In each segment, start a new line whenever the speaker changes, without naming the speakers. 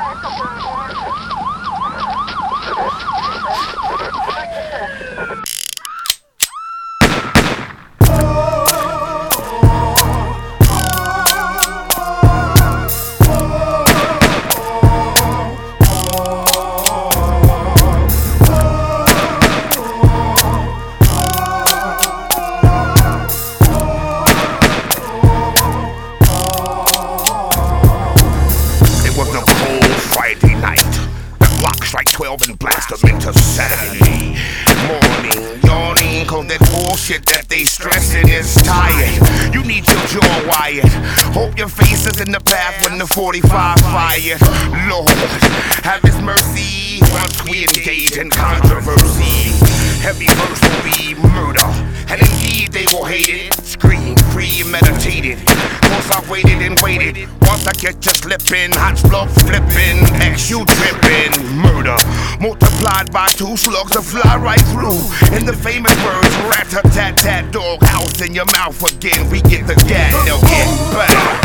Strike 12 and blast them into Saturday morning. Yawning, cause that bullshit that they stressin' is tired. You need your jaw wired. Hope your face is in the path when the 45 fired. Lord, have His mercy once we engage in controversy. Heavy verse will be murder, and indeed they will hate it. Scream premeditated, cause I waited and waited. Once I get you slipping, hot blood flipping, X you dripping. Murder multiplied by 2 slugs to fly right through. In the famous words, rat-a-tat-tat, dog house in your mouth again. We get the gat, they'll get back.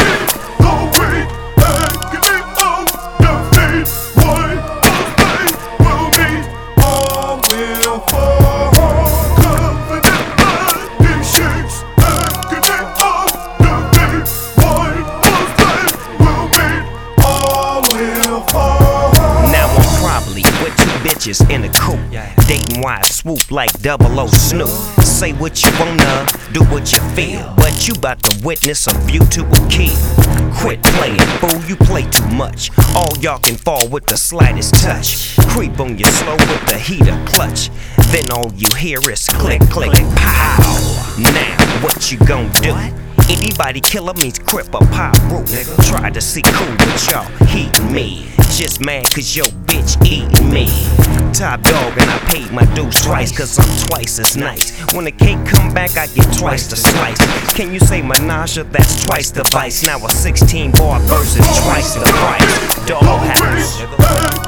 In a coupe, dating wives, swoop like 00 Snoop. Say what you wanna, do what you feel, but you bout to witness a view to a kill. Quit playing, fool, you play too much. All y'all can fall with the slightest touch. Creep on you slow with the heater clutch. Then all you hear is click, click, pow. Now what you gon' do? Anybody killer means crip or pop root. Try to see cool, but y'all heatin' me. Just mad cause your bitch eatin' me. Top dog and I paid my dues twice cause I'm twice as nice. When the cake come back I get twice the slice. Can you say Menage? That's twice the vice. Now a 16 bar versus twice the price. Dog house.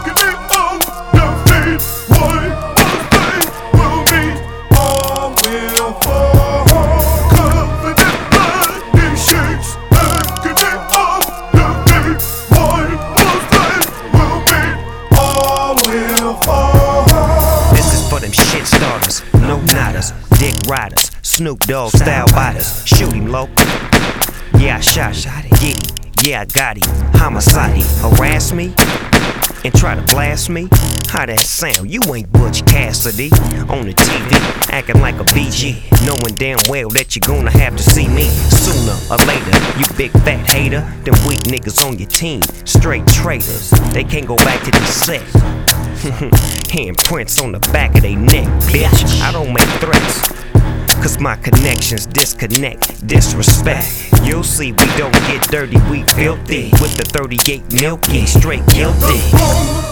Shit starters, no nodders, dick riders, Snoop Dogg style biters. Shoot him low. Yeah, I shot it. Get him. Yeah, I got him. Homicide. Harass me and try to blast me. How that sound? You ain't Butch Cassidy on the TV acting like a BG, knowing damn well that you're gonna have to see me sooner or later. You big fat hater. Them weak niggas on your team, straight traitors. They can't go back to the set. Handprints on the back of they neck, bitch. I don't make threats, cause my connections disconnect, disrespect. You'll see we don't get dirty, we filthy. With the 38 Milky, straight guilty.